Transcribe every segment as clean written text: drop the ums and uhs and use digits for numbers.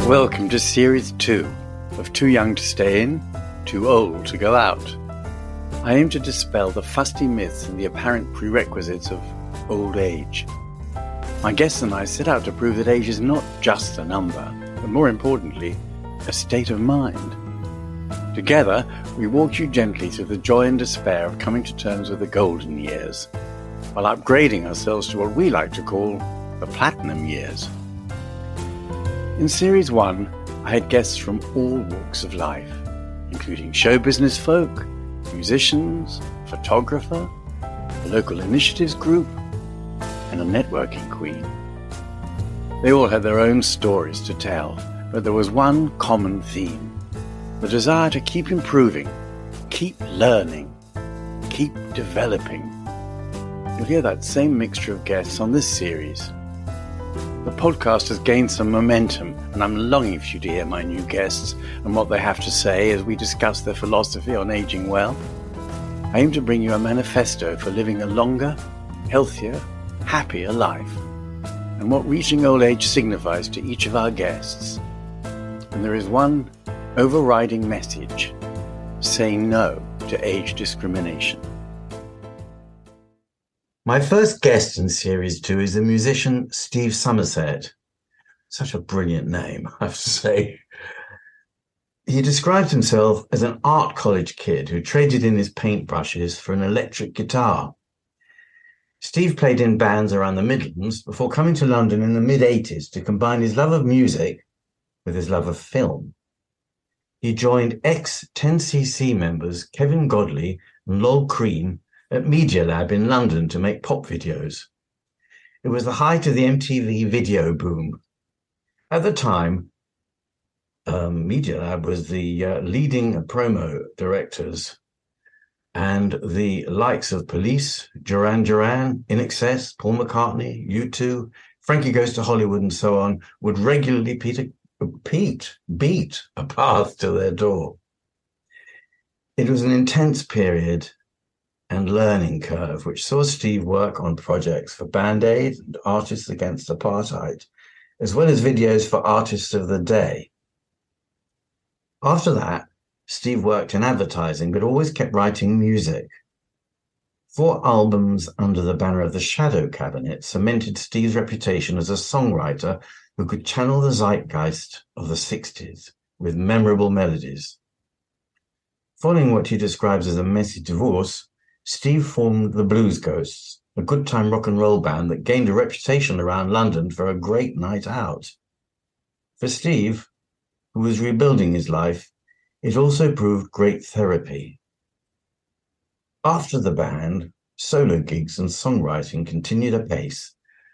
Welcome to Series 2 of Too Young to Stay In, Too Old to Go Out. I aim to dispel the fusty myths and the apparent prerequisites of old age. My guests and I set out to prove that age is not just a number, but more importantly, a state of mind. Together, we walk you gently through the joy and despair of coming to terms with the golden years, while upgrading ourselves to what we like to call the platinum years. In Series 1, I had guests from all walks of life, including show business folk, musicians, photographer, a local initiatives group, and a networking queen. They all had their own stories to tell, but there was one common theme: the desire to keep improving, keep learning, keep developing. You'll hear that same mixture of guests on this series. The podcast has gained some momentum, and I'm longing for you to hear my new guests and what they have to say as we discuss their philosophy on aging well. I aim to bring you a manifesto for living a longer, healthier, happier life, and what reaching old age signifies to each of our guests. And there is one overriding message: say no to age discrimination. My first guest in Series 2 is the musician Steve Somerset. Such a brilliant name, I have to say. He described himself as an art college kid who traded in his paintbrushes for an electric guitar. Steve played in bands around the Midlands before coming to London in the mid-80s to combine his love of music with his love of film. He joined ex-10cc members Kevin Godley and Lol Cream at Media Lab in London to make pop videos. It was the height of the MTV video boom. At the time, Media Lab was the leading promo directors, and the likes of Police, Duran Duran, INXS, Paul McCartney, U2, Frankie Goes to Hollywood, and so on, would regularly beat a path to their door. It was an intense period and learning curve, which saw Steve work on projects for Band Aid and Artists Against Apartheid, as well as videos for Artists of the Day. After that, Steve worked in advertising, but always kept writing music. 4 albums under the banner of the Shadow Cabinet cemented Steve's reputation as a songwriter who could channel the zeitgeist of the 60s with memorable melodies. Following what he describes as a messy divorce, Steve formed the Blues Ghosts, a good time rock and roll band that gained a reputation around London for a great night out. For Steve, who was rebuilding his life, it also proved great therapy. After the band, solo gigs and songwriting continued apace.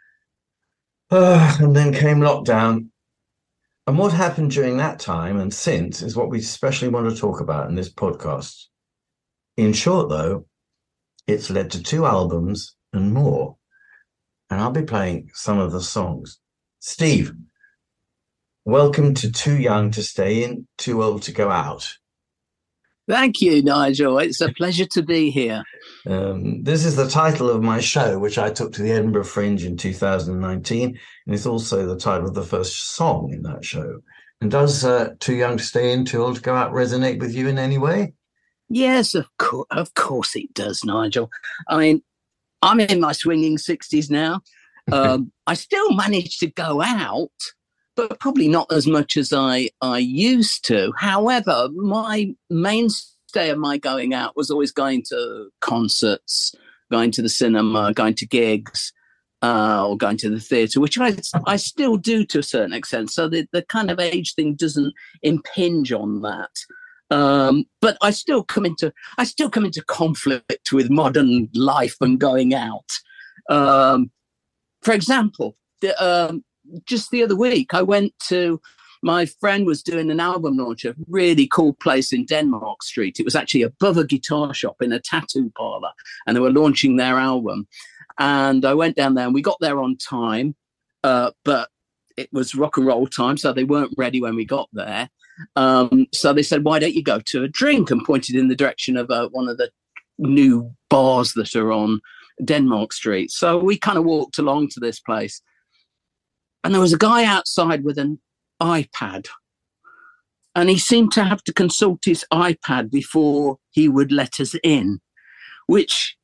And then came lockdown. And what happened during that time and since is what we especially want to talk about in this podcast. In short, though, it's led to 2 albums and more. And I'll be playing some of the songs. Steve, welcome to Too Young to Stay In, Too Old to Go Out. Thank you, Nigel. It's a pleasure to be here. This is the title of my show, which I took to the Edinburgh Fringe in 2019. And it's also the title of the first song in that show. And does Too Young to Stay In, Too Old to Go Out resonate with you in any way? Yes, of course it does, Nigel. I mean, I'm in my swinging 60s now. I still manage to go out, but probably not as much as I used to. However, my mainstay of my going out was always going to concerts, going to the cinema, going to gigs, or going to the theatre, which I still do to a certain extent. So the kind of age thing doesn't impinge on that. But I still come into conflict with modern life and going out. For example, just the other week, I went to, my friend was doing an album launch at a really cool place in Denmark Street. It was actually above a guitar shop in a tattoo parlor, and they were launching their album. And I went down there, and we got there on time, but it was rock and roll time, so they weren't ready when we got there. So they said, why don't you go to a drink, and pointed in the direction of one of the new bars that are on Denmark Street. So we kind of walked along to this place, and there was a guy outside with an iPad. And he seemed to have to consult his iPad before he would let us in, which,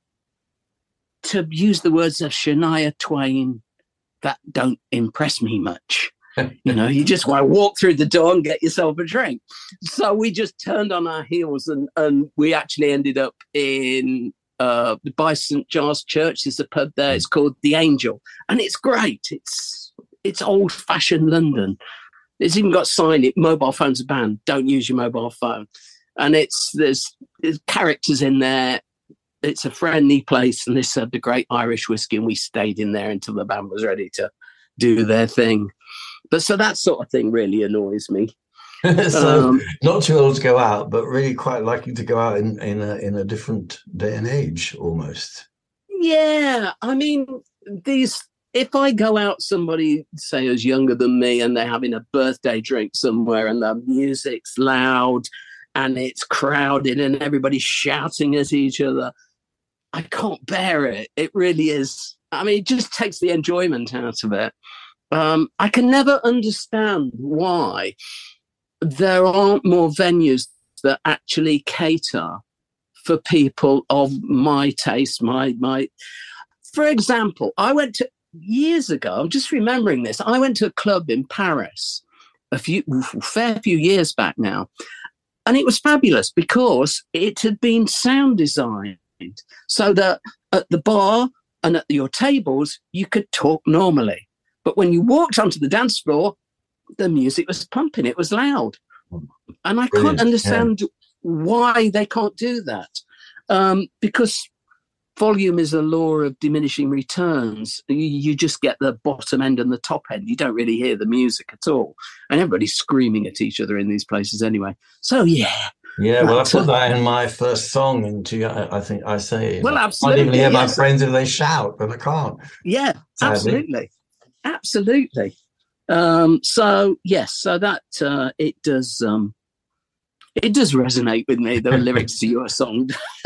to use the words of Shania Twain, that don't impress me much. You know, you just want to walk through the door and get yourself a drink. So we just turned on our heels and we actually ended up in by St. Giles Church. There's a pub there. It's called The Angel. And it's great. It's old-fashioned London. It's even got sign it, mobile phones are banned. Don't use your mobile phone. And there's characters in there. It's a friendly place, and they served a great Irish whiskey, and we stayed in there until the band was ready to do their thing. But so that sort of thing really annoys me. So not too old to go out, but really quite likely to go out in a different day and age almost. Yeah, I mean, if I go out, somebody, say, who's younger than me, and they're having a birthday drink somewhere and the music's loud and it's crowded and everybody's shouting at each other, I can't bear it. It really is. I mean, it just takes the enjoyment out of it. I can never understand why there aren't more venues that actually cater for people of my taste, For example, years ago, I'm just remembering this, I went to a club in Paris a fair few years back now, and it was fabulous because it had been sound designed so that at the bar and at your tables, you could talk normally. But when you walked onto the dance floor, the music was pumping, it was loud. And I can't understand why they can't do that. Because volume is a law of diminishing returns. You just get the bottom end and the top end. You don't really hear the music at all. And everybody's screaming at each other in these places anyway. So, yeah. Yeah, well, I put that in my first song I think I say. Well, absolutely. I can't even hear my friends if they shout, but I can't. Yeah, sadly. Absolutely. So, yes, so that it does resonate with me, the lyrics to your song.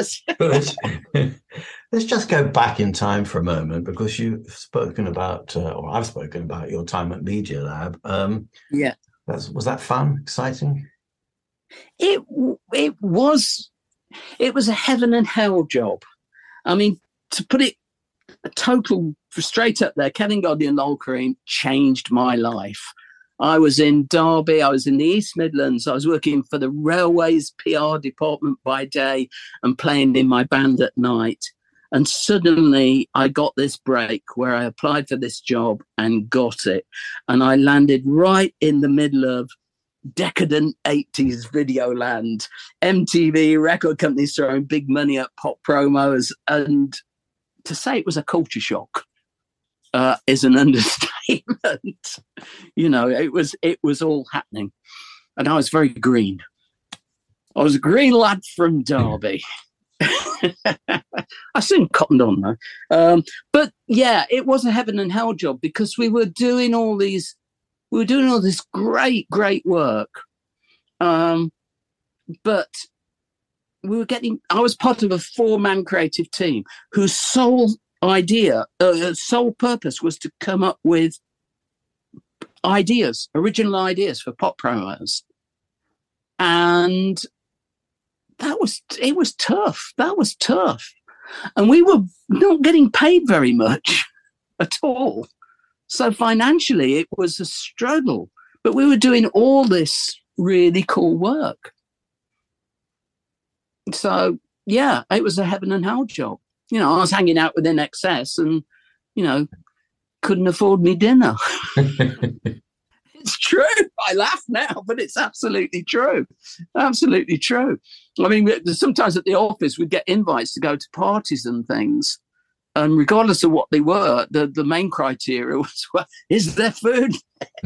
Let's just go back in time for a moment, because you've spoken about, or I've spoken about your time at Media Lab. Yeah. Was that fun, exciting? It was a heaven and hell job. I mean, to put it straight up there, Kevin Godley and Lol Kareem changed my life. I was in Derby, I was in the East Midlands, I was working for the Railways PR department by day and playing in my band at night. And suddenly I got this break where I applied for this job and got it. And I landed right in the middle of decadent 80s video land, MTV, record companies throwing big money at pop promos. And to say it was a culture shock is an understatement. You know, it was all happening. And I was very green. I was a green lad from Derby. I soon cottoned on though. But yeah, it was a heaven and hell job because we were doing all this great work. But I was part of a 4-man creative team whose sole purpose was to come up with original ideas for pop promos. And it was tough. That was tough. And we were not getting paid very much at all. So financially, it was a struggle. But we were doing all this really cool work. So, yeah, it was a heaven and hell job. You know, I was hanging out with INXS and, you know, couldn't afford me dinner. It's true. I laugh now, but it's absolutely true. Absolutely true. I mean, sometimes at the office, we'd get invites to go to parties and things. And regardless of what they were, the main criteria was, well, is there food?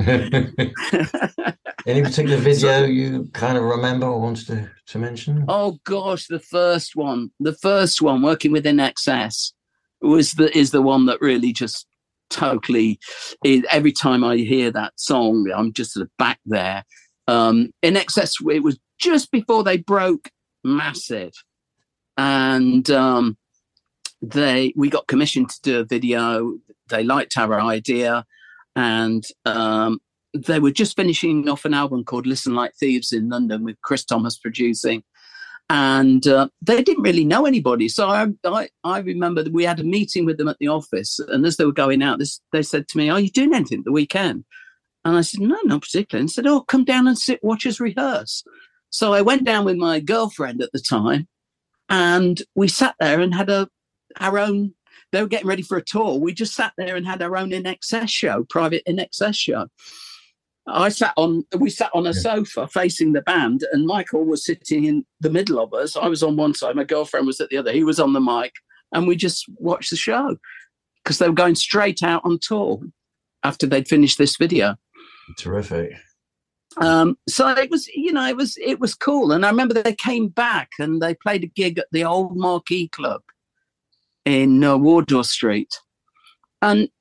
Any particular video you kind of remember or wanted to mention? Oh, gosh, the first one, working with INXS, is the one that really just totally, every time I hear that song, I'm just sort of back there. INXS, it was just before they broke massive. And we got commissioned to do a video. They liked our idea. And they were just finishing off an album called Listen Like Thieves in London with Chris Thomas producing. And they didn't really know anybody. So I remember that we had a meeting with them at the office. And as they were going out, they said to me, "Are you doing anything the weekend?" And I said, "No, not particularly." And said, "Oh, come down and watch us rehearse." So I went down with my girlfriend at the time, and we sat there and had our own. They were getting ready for a tour. We just sat there and had our own INXS show, private INXS show. We sat on a sofa facing the band, and Michael was sitting in the middle of us. I was on one side, my girlfriend was at the other. He was on the mic, and we just watched the show because they were going straight out on tour after they'd finished this video. Terrific. So it was cool. And I remember they came back and they played a gig at the old Marquee Club in Wardour Street, and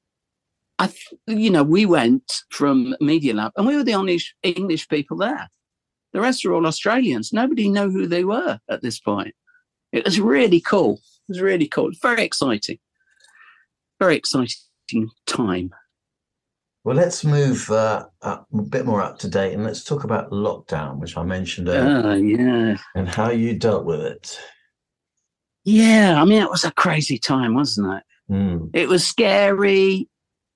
we went from Media Lab, and we were the only English people there. The rest were all Australians. Nobody knew who they were at this point. It was really cool. It was really cool. Very exciting. Very exciting time. Well, let's move a bit more up to date, and let's talk about lockdown, which I mentioned earlier, and how you dealt with it. Yeah, I mean, it was a crazy time, wasn't it? Mm. It was scary.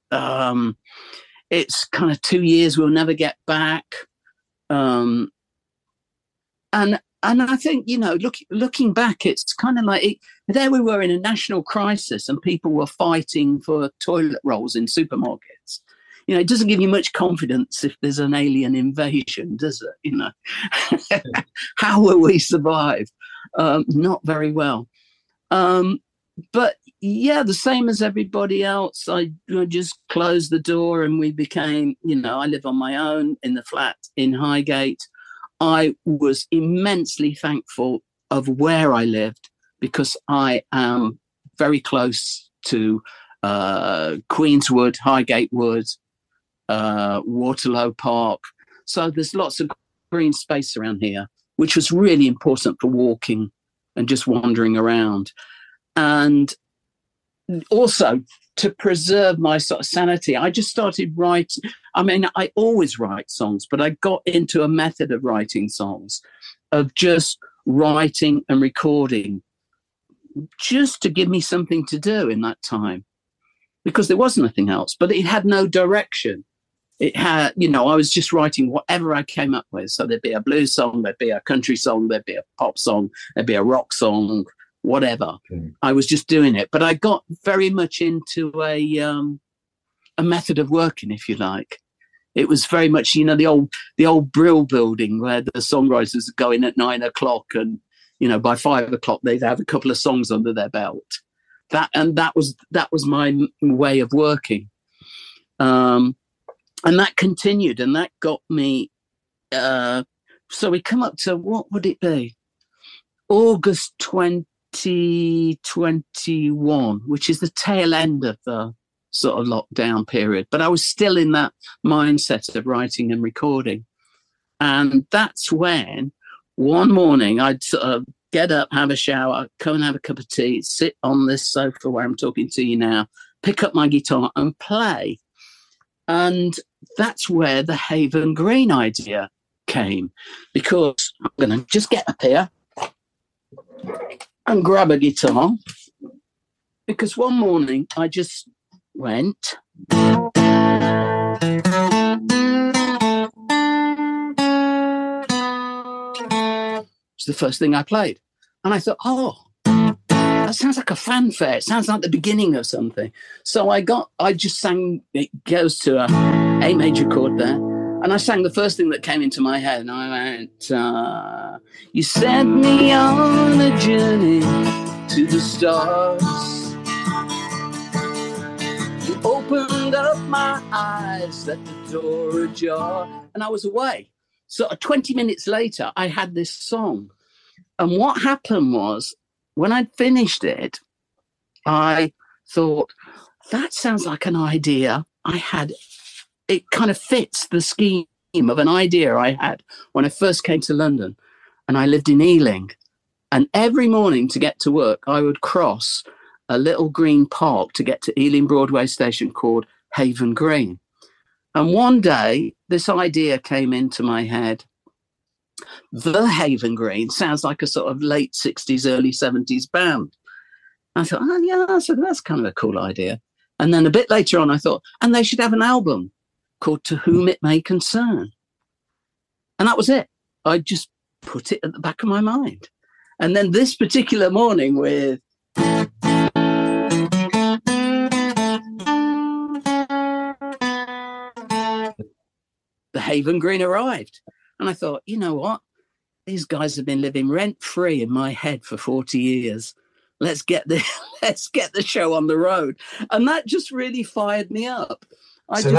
It's kind of 2 years we'll never get back. And I think, looking back, it's kind of like there we were in a national crisis and people were fighting for toilet rolls in supermarkets. It doesn't give you much confidence if there's an alien invasion, does it? How will we survive? Not very well. But yeah, the same as everybody else. I just closed the door and we became, I live on my own in the flat in Highgate. I was immensely thankful of where I lived because I am very close to Queenswood, Highgate Wood, Waterloo Park. So there's lots of green space around here, which was really important for walking and just wandering around. And also to preserve my sort of sanity, I just started writing. I mean, I always write songs, but I got into a method of writing songs, of just writing and recording, just to give me something to do in that time, because there was nothing else, but it had no direction. It had, I was just writing whatever I came up with. So there'd be a blues song, there'd be a country song, there'd be a pop song, there'd be a rock song, whatever. I was just doing it. But I got very much into a method of working, if you like. It was very much, the old Brill building where the songwriters would go in at 9 o'clock and, by 5 o'clock they'd have a couple of songs under their belt. That was my way of working. And that continued, and that got me. So we come up to, what would it be? August 2021, which is the tail end of the sort of lockdown period. But I was still in that mindset of writing and recording. And that's when one morning I'd sort of get up, have a shower, come and have a cup of tea, sit on this sofa where I'm talking to you now, pick up my guitar and play. And that's where the Haven Green idea came, because I'm going to just get up here and grab a guitar, because one morning I just went. It's the first thing I played. And I thought, that sounds like a fanfare. It sounds like the beginning of something. So I just sang, it goes to a A major chord there. And I sang the first thing that came into my head. And I went, you sent me on a journey to the stars. You opened up my eyes, let the door ajar. And I was away. So 20 minutes later, I had this song. And what happened was, when I'd finished it, I thought, that sounds like an idea I had. It kind of fits the scheme of an idea I had when I first came to London, and I lived in Ealing. And every morning to get to work, I would cross a little green park to get to Ealing Broadway station called Haven Green. And one day, this idea came into my head. The Haven Green sounds like a sort of late 60s, early 70s band. I thought, oh, yeah, that's kind of a cool idea. And then a bit later on, I thought, and they should have an album called To Whom It May Concern. And that was it. I just put it at the back of my mind. And then this particular morning with The Haven Green arrived. And I thought, you know what? These guys have been living rent-free in my head for 40 years. Let's get the show on the road. And that just really fired me up. After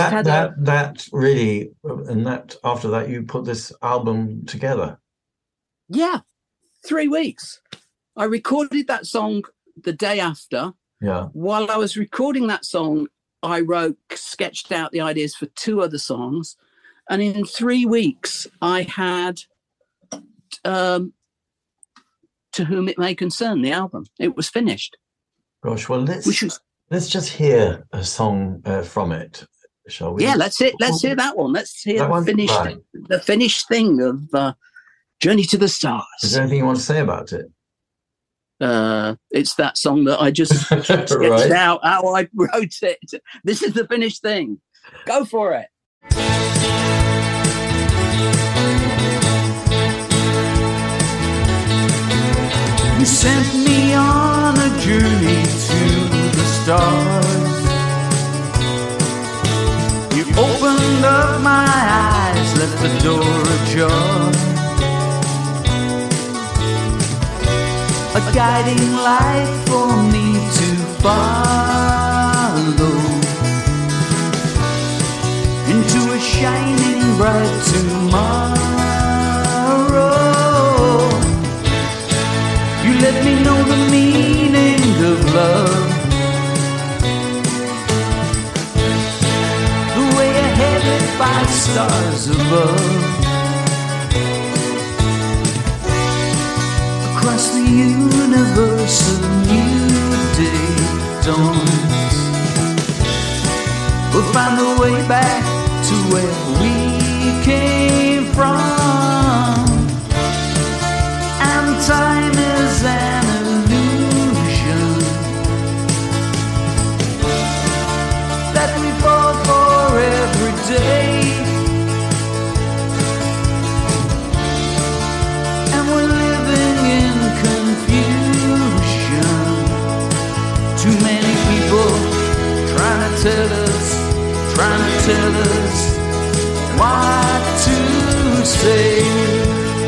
that, you put this album together. Yeah, 3 weeks. I recorded that song the day after. Yeah. While I was recording that song, I sketched out the ideas for 2 other songs. And in 3 weeks, I had To Whom It May Concern, the album. It was finished. Gosh, well, let's just hear a song from it, shall we? Yeah, let's hear that one. Let's hear the finished thing of Journey to the Stars. Is there anything you want to say about it? It's that song that I just sketched out how I wrote it. This is the finished thing. Go for it. You sent me on a journey to the stars. You opened up my eyes, left the door ajar. A guiding light for me to follow into a shining bright tomorrow. You let me know the meaning of love, the way ahead by stars above. Across the universe a new day dawns. We'll find the way back to where we came from. And time is an illusion that we fall for every day. And we're living in confusion. Too many people trying to tell us what to say.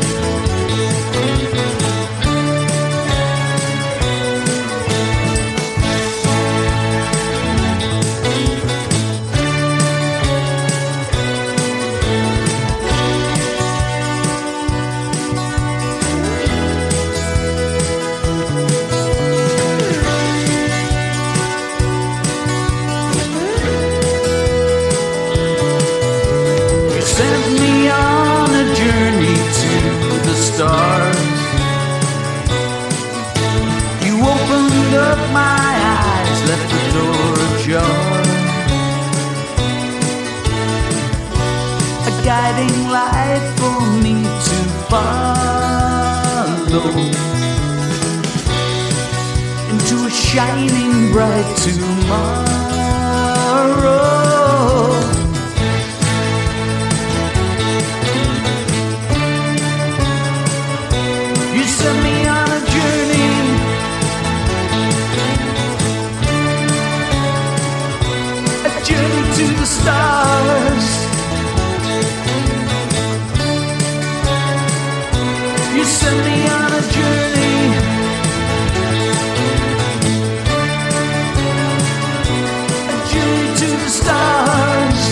Stars. You opened up my eyes, left the door ajar. A guiding light for me to follow into a shining bright tomorrow. Send me on a journey, a journey to the stars. You send me on a journey, a journey to the stars.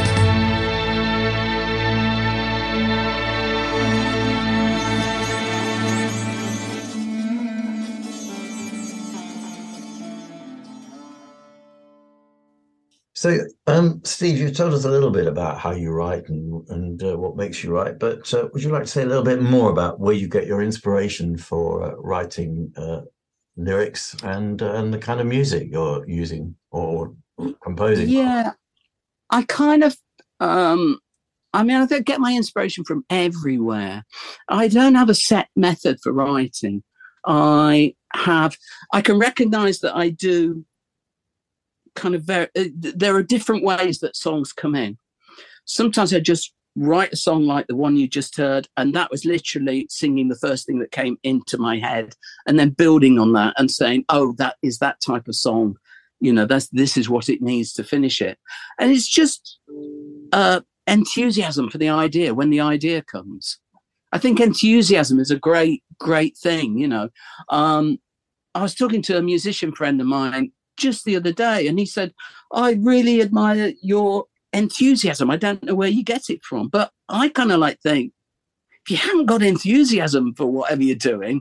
So, Steve, you've told us a little bit about how you write and what makes you write, but would you like to say a little bit more about where you get your inspiration for writing lyrics and the kind of music you're using or composing? Yeah, I kind of I mean, I don't get my inspiration from everywhere. I don't have a set method for writing. I can recognize that I do kind of there are different ways that songs come in. Sometimes I just write a song like the one you just heard, and that was literally singing the first thing that came into my head, and then building on that and saying, oh, that is that type of song. You know, this is what it needs to finish it. And it's just enthusiasm for the idea when the idea comes. I think enthusiasm is a great thing, you know. I was talking to a musician friend of mine just the other day, and he said, I really admire your enthusiasm. I don't know where you get it from, but I kind of like think, if you haven't got enthusiasm for whatever you're doing,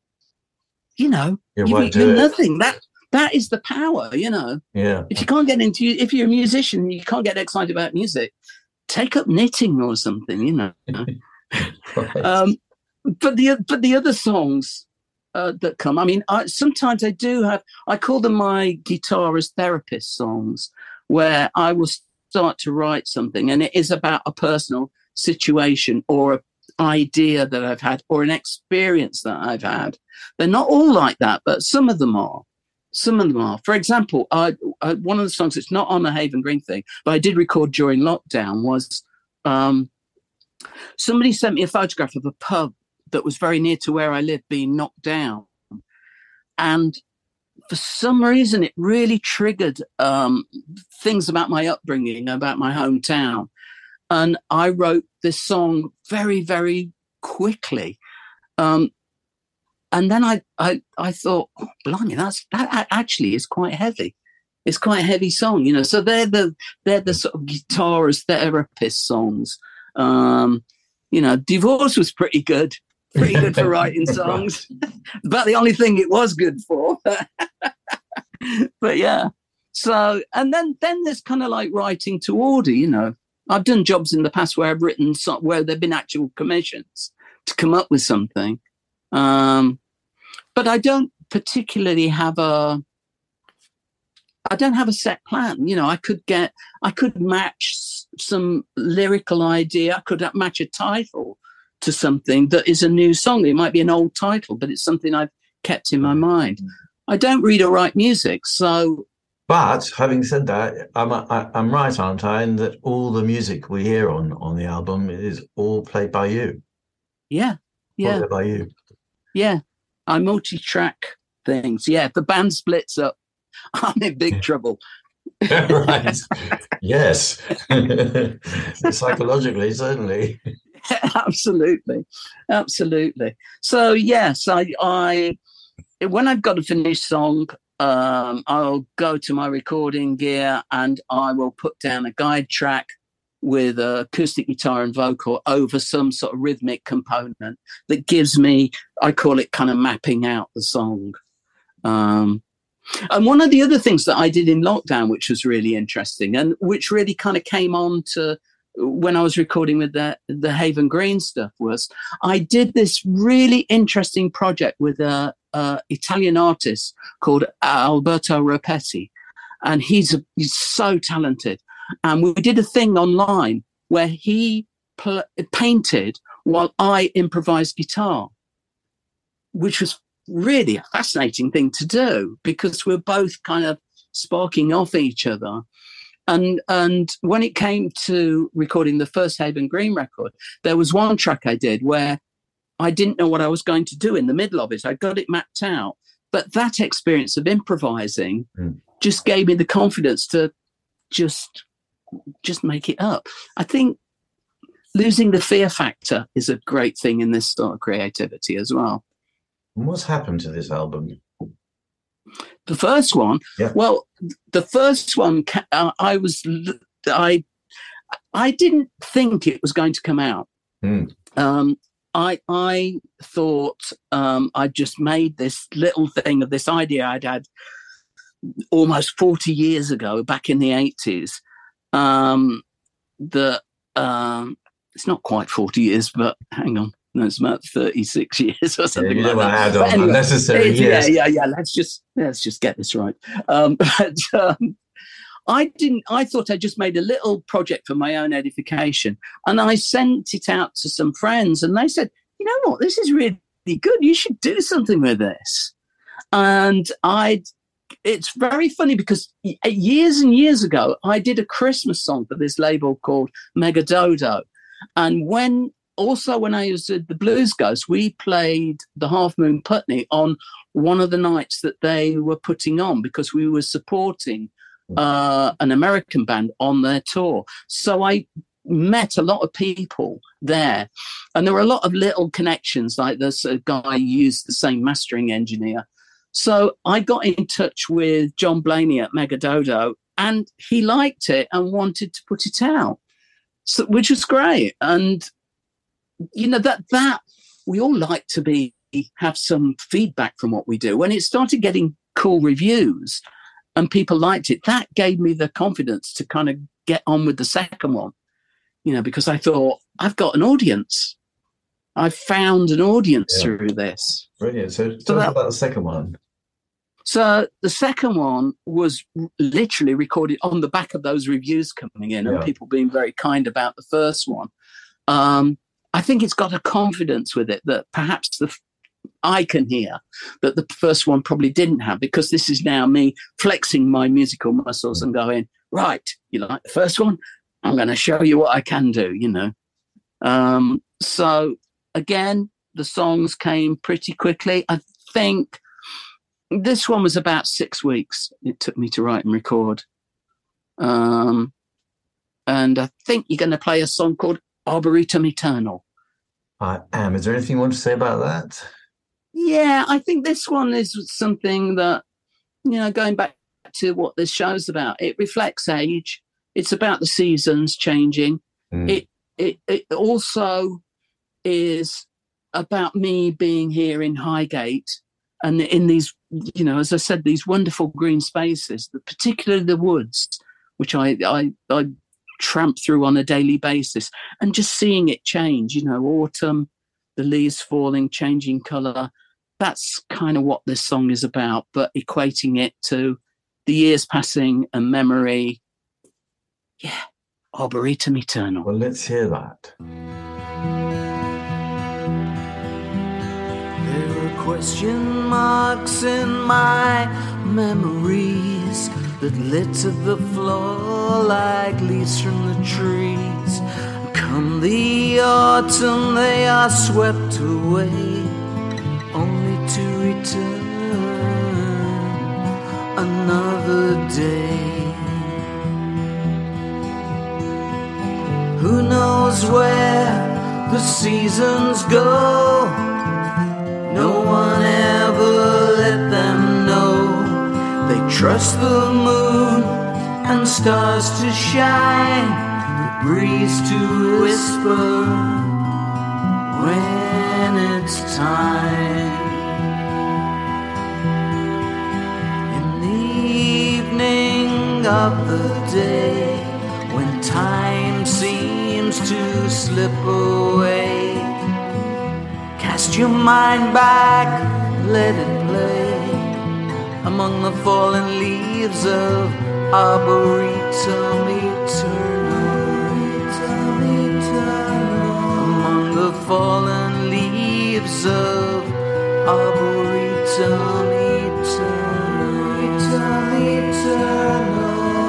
you know, you're nothing. That is the power, you know. Yeah. If you can't get into, if you're a musician, you can't get excited about music, take up knitting or something, you know. Right. But the other songs that come, I mean, sometimes I call them my guitarist therapist songs, where I will start to write something and it is about a personal situation or an idea that I've had or an experience that I've had. They're not all like that, but some of them are. For example, one of the songs that's not on the Haven Green thing, but I did record during lockdown, was somebody sent me a photograph of a pub that was very near to where I live being knocked down. And for some reason, it really triggered things about my upbringing, about my hometown. And I wrote this song very, very quickly. And then I thought, oh, blimey, that actually is quite heavy. It's quite a heavy song, you know. So they're the sort of guitarist therapist songs. You know, Divorce was pretty good for writing songs. About the only thing it was good for. But yeah. So and then there's kind of like writing to order, you know. I've done jobs in the past where I've written where there've been actual commissions to come up with something. But I don't particularly have a set plan. You know, I could match some lyrical idea. I could match a title to something that is a new song. It might be an old title, but it's something I've kept in my mind. I don't read or write music, so. But having said that, I'm right, aren't I? In that all the music we hear on the album is all played by you. Yeah. All played by you. Yeah. I multi-track things. Yeah. If the band splits up, I'm in big trouble. Right. Yes. Psychologically, certainly. Absolutely. So yes, I when I've got a finished song, I'll go to my recording gear and I will put down a guide track with acoustic guitar and vocal over some sort of rhythmic component that gives me, I call it kind of mapping out the song. And one of the other things that I did in lockdown, which was really interesting and which really kind of came on to when I was recording with the Haven Green stuff, was I did this really interesting project with a Italian artist called Alberto Rapetti, and he's so talented. And we did a thing online where he painted while I improvised guitar, which was really a fascinating thing to do because we're both kind of sparking off each other. And when it came to recording the first Haven Green record, there was one track I did where I didn't know what I was going to do in the middle of it. I got it mapped out. But that experience of improvising just gave me the confidence to just make it up. I think losing the fear factor is a great thing in this sort of creativity as well. And what's happened to this album? The first one, yeah. Well, the first one, I didn't think it was going to come out. I thought I'd just made this little thing of this idea I'd had almost 40 years ago, back in the 80s. It's not quite 40 years, but hang on. No, it's about 36 years or something like that. Anyway, unnecessary years. Yeah. Let's just get this right. I thought I just made a little project for my own edification, and I sent it out to some friends, and they said, you know what, this is really good. You should do something with this. And it's very funny because years and years ago, I did a Christmas song for this label called Mega Dodo. And when I was at the Blues Ghost, we played the Half Moon Putney on one of the nights that they were putting on, because we were supporting an American band on their tour. So I met a lot of people there, and there were a lot of little connections, like there's a guy who used the same mastering engineer. So I got in touch with John Blaney at Mega Dodo, and he liked it and wanted to put it out, so, which was great. And you know, that we all like to have some feedback from what we do. When it started getting cool reviews and people liked it, that gave me the confidence to kind of get on with the second one, you know, because I thought, I've got an audience. I've found an audience through this. Brilliant. So tell us about the second one. So the second one was literally recorded on the back of those reviews coming in and people being very kind about the first one. I think it's got a confidence with it that perhaps I can hear that the first one probably didn't have, because this is now me flexing my musical muscles and going, right, you like the first one? I'm going to show you what I can do, you know. So again, the songs came pretty quickly. I think this one was about 6 weeks it took me to write and record. And I think you're going to play a song called Arboretum Eternal. I am. Is there anything you want to say about that? Yeah, I think this one is something that, you know, going back to what this show's about, it reflects age. It's about the seasons changing. It also is about me being here in Highgate and in these, you know, as I said, these wonderful green spaces, particularly the woods, which I tramp through on a daily basis, and just seeing it change, you know, autumn, the leaves falling, changing colour. That's kind of what this song is about, but equating it to the years passing and memory. Yeah, Arboretum Eternal. Well, let's hear that. There are question marks in my memories that litter the floor like leaves from the trees. Come the autumn, they are swept away, only to return another day. Who knows where the seasons go? No one ever let them know. They trust the moon and stars to shine, the breeze to whisper when it's time. In the evening of the day, when time seems to slip away, cast your mind back, let it play among the fallen leaves of Arboretum Eternal. Among the fallen leaves of Arboretum Eternal.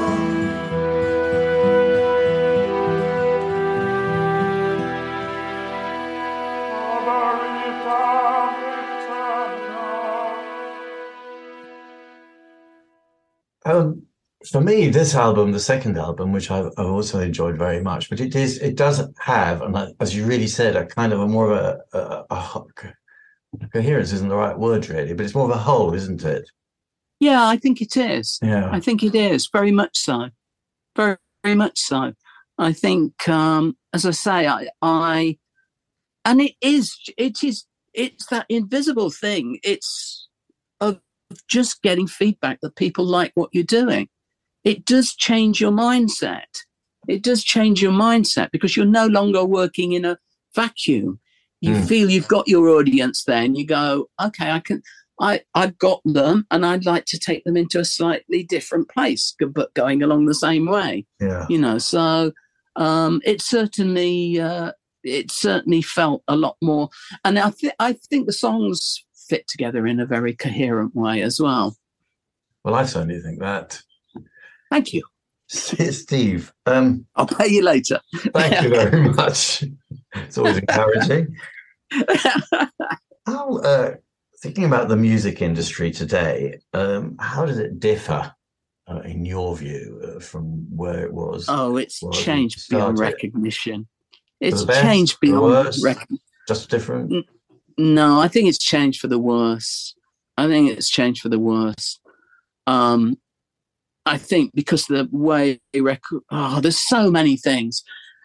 For me, this album, the second album, which I've also enjoyed very much, but it does have, and as you really said, a kind of a more of a coherence isn't the right word really, but it's more of a whole, isn't it? Yeah, I think it is. Yeah, I think it is very much so, very, very much so. I think, as I say, and it's that invisible thing. It's of just getting feedback that people like what you're doing. It does change your mindset. It does change your mindset because you're no longer working in a vacuum. You feel you've got your audience there and you go, okay, I've got them, and I'd like to take them into a slightly different place, but going along the same way. Yeah. So it certainly felt a lot more, and I think the songs fit together in a very coherent way as well. Well, I certainly think that. Thank you, Steve. I'll pay you later. Thank you very much. It's always encouraging. How, thinking about the music industry today, how does it differ, in your view, from where it was? Oh, it's changed beyond recognition. It's changed best, beyond recognition. Just different? No, I think it's changed for the worse. I think because the way there's so many things.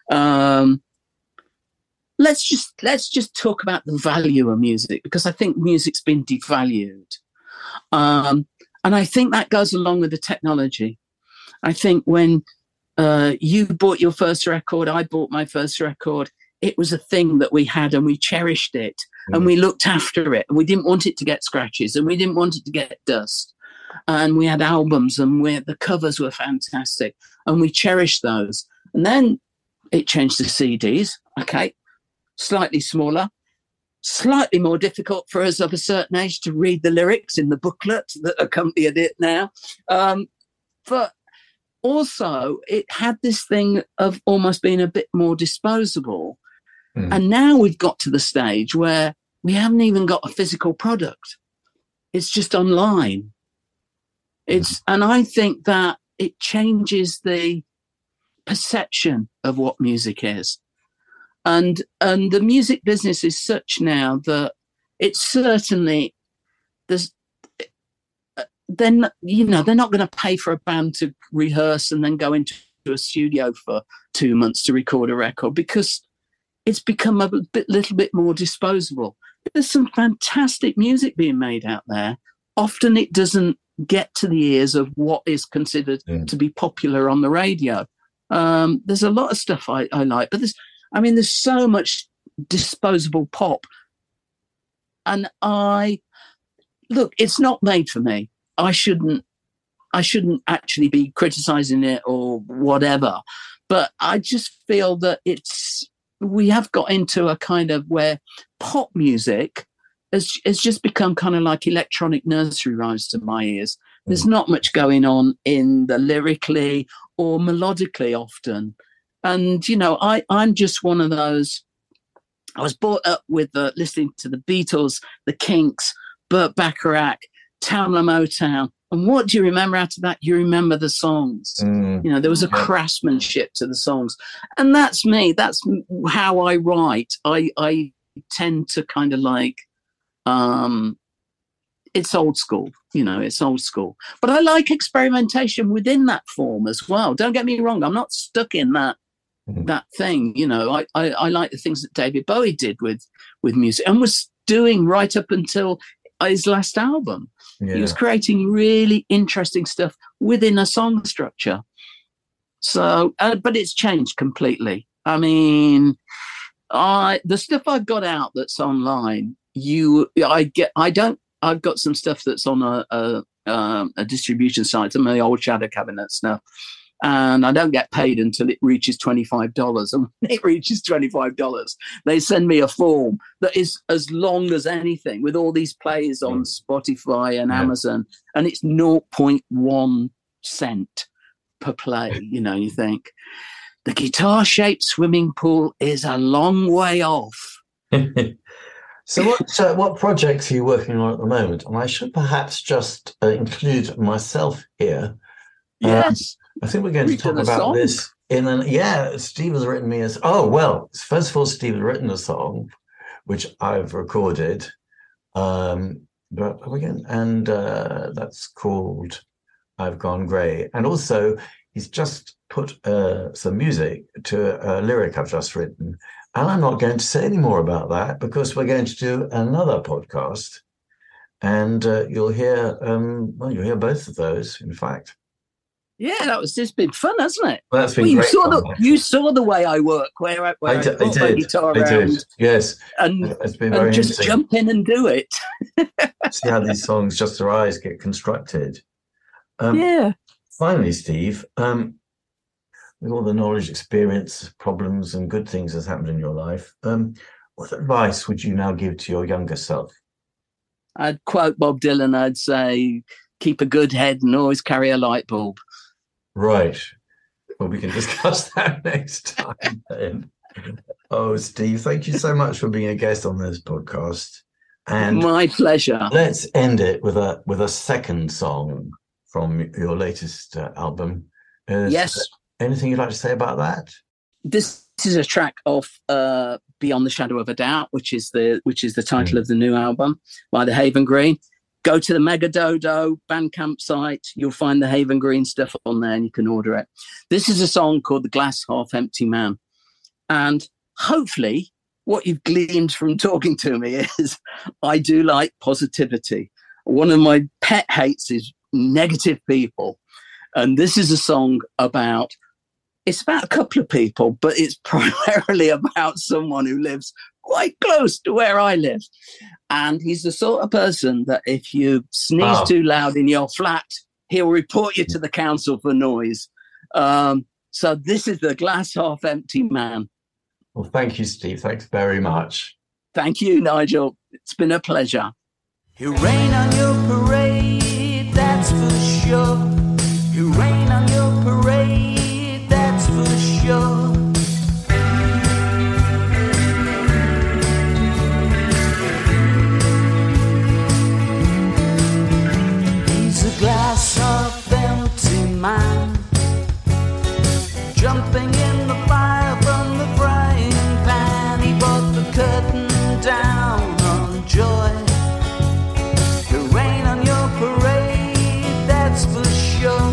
Let's just talk about the value of music, because I think music's been devalued. And I think that goes along with the technology. I think when you bought your first record, I bought my first record, it was a thing that we had and we cherished it and we looked after it, and we didn't want it to get scratches and we didn't want it to get dust. And we had albums and the covers were fantastic and we cherished those. And then it changed to CDs. Okay. Slightly smaller, slightly more difficult for us of a certain age to read the lyrics in the booklet that accompanied it now. But also it had this thing of almost being a bit more disposable. And now we've got to the stage where we haven't even got a physical product. It's just online. And I think that it changes the perception of what music is. And the music business is such now that it's certainly they're not going to pay for a band to rehearse and then go into a studio for 2 months to record a record, because it's become a little bit more disposable. There's some fantastic music being made out there. Often it doesn't get to the ears of what is considered to be popular on the radio. There's a lot of stuff I like, but there's so much disposable pop. And it's not made for me. I shouldn't actually be criticizing it or whatever, but I just feel that we have got into a kind of where pop music has just become kind of like electronic nursery rhymes to my ears. There's not much going on in the lyrically or melodically often. And, I'm just one of those. I was brought up with listening to the Beatles, the Kinks, Burt Bacharach, Town of Motown. And what do you remember out of that? You remember the songs. There was a craftsmanship to the songs. And that's me. That's how I write. I tend to kind of like, it's old school, it's old school. But I like experimentation within that form as well. Don't get me wrong. I'm not stuck in that thing. I like the things that David Bowie did with music and was doing right up until his last album. He was creating really interesting stuff within a song structure. So, but it's changed completely. I mean, the stuff I've got out that's online, I've got some stuff that's on a distribution site, some of the old Shadow Cabinet stuff, and I don't get paid until it reaches $25. And when it reaches $25, they send me a form that is as long as anything, with all these plays on Spotify and Amazon, and it's 0.1 cent per play. You think the guitar-shaped swimming pool is a long way off. So what projects are you working on at the moment? And I should perhaps just include myself here. Yes. I think we're going to talk about this Steve has written me first of all, Steve has written a song, which I've recorded, that's called I've Gone Grey. And also he's just put some music to a lyric I've just written. And I'm not going to say any more about that because we're going to do another podcast, and you'll hear both of those, in fact. Yeah, that was just been fun, hasn't it? Well, that's been great. You saw the way I work, where I put my guitar around. Yes, and it's been very just jump in and do it. See how these songs, Just Arise, get constructed. Yeah. Finally, Steve, with all the knowledge, experience, problems, and good things that's happened in your life, what advice would you now give to your younger self? I'd quote Bob Dylan. I'd say, keep a good head and always carry a light bulb. Right. Well, we can discuss that next time then. Oh, Steve, thank you so much for being a guest on this podcast. And my pleasure. Let's end it with a second song from your latest album. Yes. Anything you'd like to say about that? This is a track off Beyond the Shadow of a Doubt, which is the title of the new album by the Haven Green. Go to the Mega Dodo Bandcamp site. You'll find the Haven Green stuff on there and you can order it. This is a song called The Glass Half Empty Man. And hopefully what you've gleaned from talking to me is I do like positivity. One of my pet hates is negative people. And this is a song it's about a couple of people, but it's primarily about someone who lives quite close to where I live. And he's the sort of person that if you sneeze too loud in your flat, he'll report you to the council for noise. So this is The Glass Half Empty Man. Well, thank you, Steve. Thanks very much. Thank you, Nigel. It's been a pleasure. You rain on your parade, that's for sure. You rain on your parade, that's for sure. He's a glass half empty man, jumping in the fire from the frying pan. He brought the curtain down on joy. You rain on your parade, that's for sure.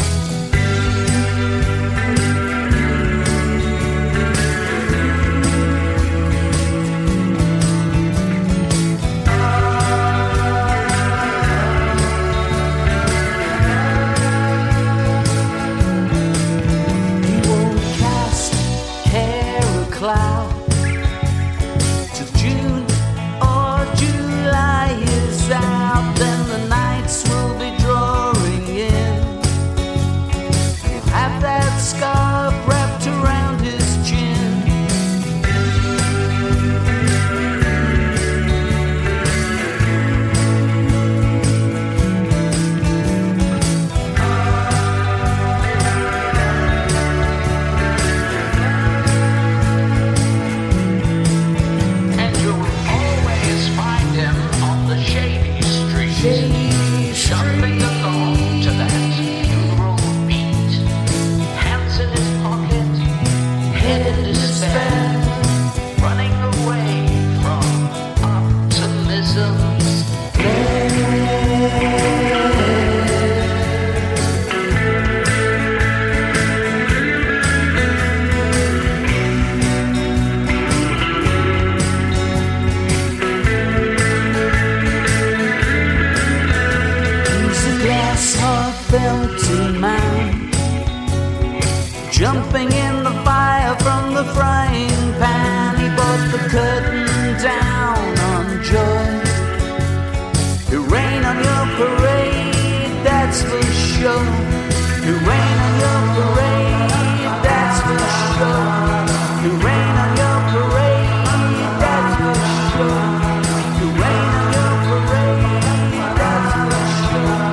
Jumping in the fire from the frying pan, he brought the curtain down on joy. You rain on your parade, that's for sure. You rain on your parade, that's for sure. You rain on your parade, that's for sure. You rain on your parade, that's for sure.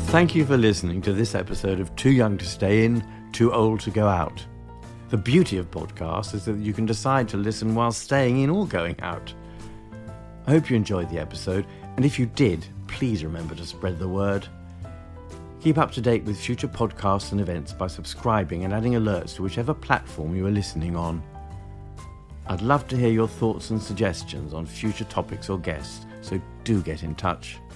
Thank you for listening to this episode of Too Young to Stay In, Too Old to Go Out. The beauty of podcasts is that you can decide to listen while staying in or going out. I hope you enjoyed the episode, and if you did, please remember to spread the word. Keep up to date with future podcasts and events by subscribing and adding alerts to whichever platform you are listening on. I'd love to hear your thoughts and suggestions on future topics or guests, so do get in touch.